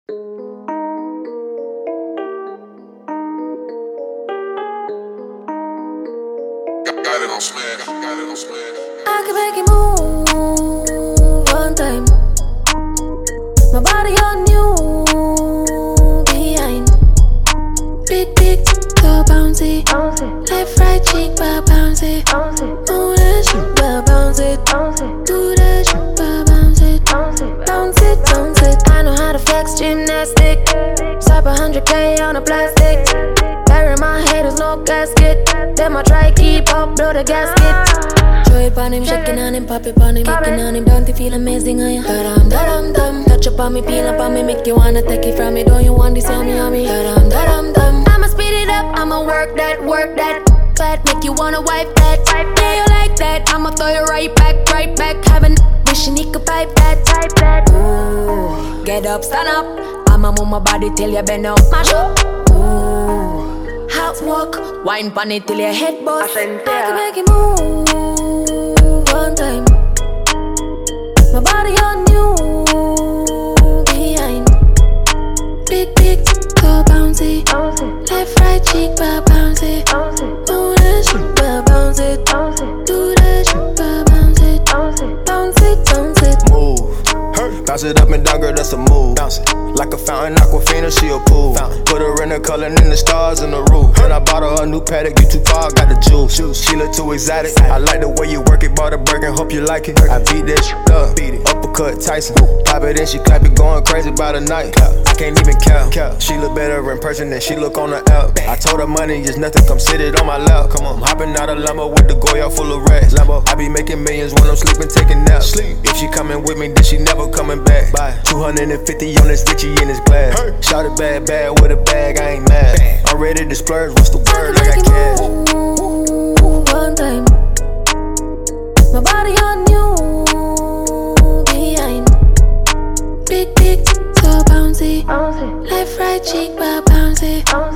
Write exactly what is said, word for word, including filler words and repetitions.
Got it on smash, got it on smash. I can make it move one time. My body on you behind. Big, big, so bouncy. Left, right cheek, but bouncy. Move that shit, but bounce it. Do that shit, but bounce it. Bounce it, bounce it. I know how to flex gymnastic. Slap a hundred K on a plastic. Bury my head, there's no gasket. Them I try keep up, blow the gasket. Throw it on him, shaking on him, pop it on him, making on him. Don't you feel amazing, are you? Da-dum, da-dum, dum. Touch up on me, peel up on me, make you wanna take it from me. Don't you want this on me, on me? Da-dum, da-dum, dum. I'ma speed it up, I'ma work that, work that. Fat, make you wanna wipe that. Yeah, you like that, I'ma throw you right back, right back. Having wishing he could pipe that, pipe that. Ooh, get up, stand up. I'ma move my body till you bend up, mash up. Ooh, hot walk, wine pon it till your head bust. I can make it move one time. My body on you behind. Big, big, so bouncy. Left, right cheek, but bouncy. Move that shit, but bounce it. Do that shit, but bounce it. Bounce it, bounce it. Move. Bounce it up and down, girl, that's a move. Bounce it. Like a fountain, Aquafina, she a pool. Fountain. Put her in the color and the stars in the roof. When I bought her a new paddock, you too far, got the juice. She look too exotic. I like the way you work it, bought a Birkin, hope you like it. I beat that shit up, beat it. Uppercut Tyson. Pop it in, she clap it, going crazy by the night. I can't even count. She look better in person than she look on the app. I told her money is nothing, come sit it on my lap. Come on, I'm hopping out of Lambo with the Goya full of racks. Lambo, I be making millions when I'm sleeping, taking naps. Sleep. If she coming with me, then she never coming back. Bye. two hundred fifty on this Richie in his glass. Hey. Shot it bad, bad with a bag, I ain't mad. Bang. I'm ready to splurge, what's the word? I, I got cash. Move one time. My body on you behind. Big, big, so bouncy. Left, right cheek, but bouncy.